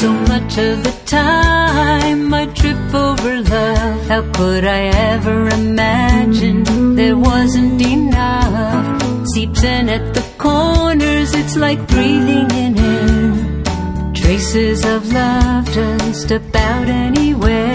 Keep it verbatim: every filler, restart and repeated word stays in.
So much of the time I trip over love. How could I ever imagine there wasn't enough? Seeps in at the corners, it's like breathing in air. Traces of love just about anywhere.